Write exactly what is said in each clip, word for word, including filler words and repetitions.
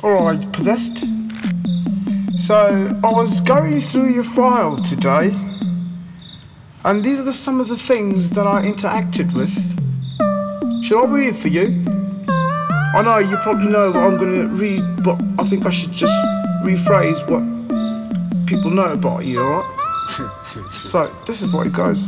Alright, Possessed. So, I was going through your file today, and these are the, some of the things that I interacted with. Should I read it for you? I know you probably know what I'm going to read, but I think I should just rephrase what people know about you, alright? So, this is what it goes.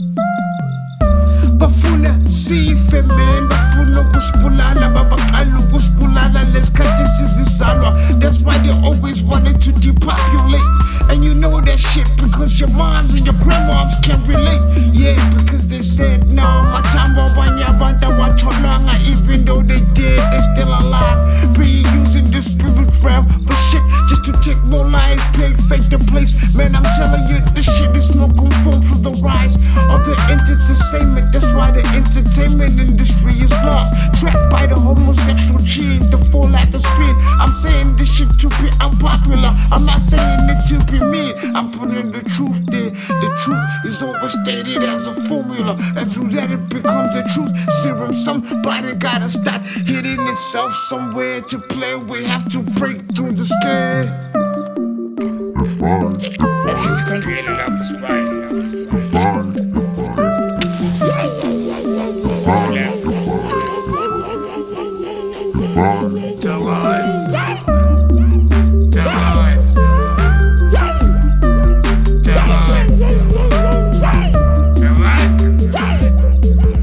Bafuna sife man, bafuna kusibulala, babaqala ukusibulala lesikhathi sizizalwa. That's why they always wanted to depopulate. And you know that shit because your moms and your grandmoms can't relate. Yeah, because they said no, matamba banyabanta watolanga. Even though they dead, they still alive. Be using the spirit realm for shit just to take more lives, pay fake the place. Man, I'm telling you, this shit is more conformed to the rise of the entertainment. That's why the entertainment industry is lost, trapped by the homosexual gene, the fall at the speed. I'm saying this shit to be unpopular, I'm not saying it to be mean. I'm putting the truth there. The truth is overstated as a formula, and through that it becomes a truth serum. Somebody gotta start hitting itself somewhere to play. We have to break through the scare. Define, define, She's created up a spine. define, define, define, Tell us. Tell us. Tell us. Tell us.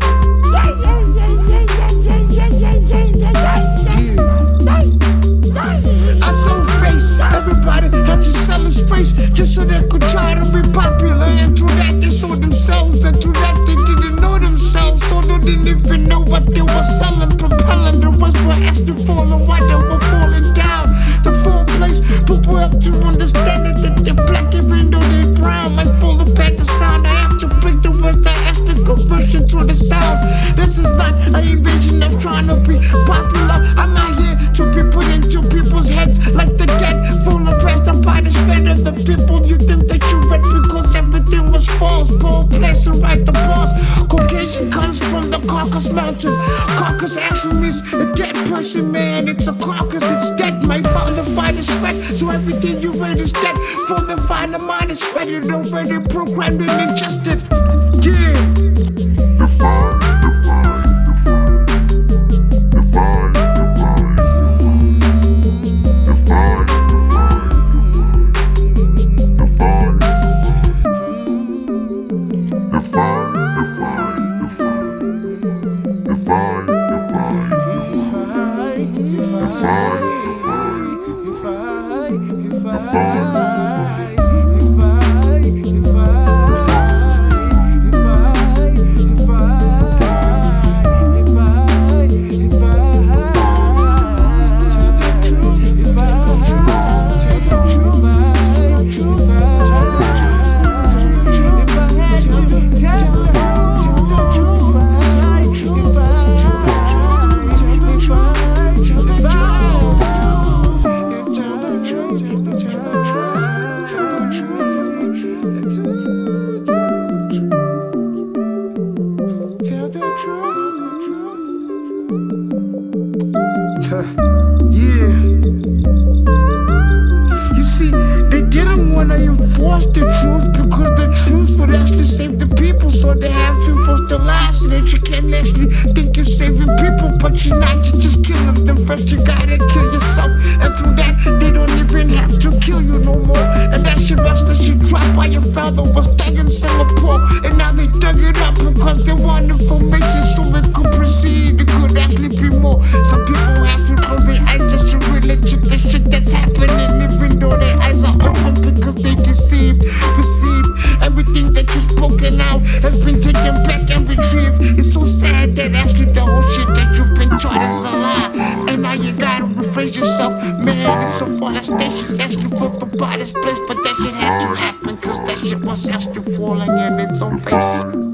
I saw face, everybody had to sell his face just so they could try to be popular. And through that they saw themselves, and through that they didn't know themselves. So they didn't even know what they were selling, propelling. The ones were actually falling while they were falling down. The full place, people have to understand it, that they're black even though they're brown. Might fall apart the sound, I have to break the words, I have to conversion through the sound. This is not an invasion of trying to be popular. I'm not here to be put into people's heads like the dead, full oppressed by the spread of the people. You think that you read because everything was false. Bold place to write the boss. Caucasian comes from the Caucasus Mountain. Caucasus actually means a dead person, man. It's a carcass, it's dead. My father fight is sweat, so everything you read is dead. For the final mind is ready, already programmed and ingested. Yeah. define, define, define, define, define, define, define, define, Yeah. You see, they didn't want to enforce the truth because the truth would actually save the people. So they have to enforce the lies so that you can't actually think you're saving people, but you're not, you're just killing them first. You gotta kill yourself, and through that, they don't even have to kill you no more. And that shit was that you dropped by your father was dying in Singapore. And now they dug it up because they want information so it could proceed. It could actually be more. Some people have to close their eyes just to relate to the shit that's happening, even though their eyes are open because they deceived, received everything that you've spoken out has been taken back and retrieved. It's so sad that actually the whole shit that you've been taught is a lie. And now you gotta rephrase yourself, man. It's so far that station's actually flipped about this place, but that shit had to happen cause that shit was actually falling in its own face.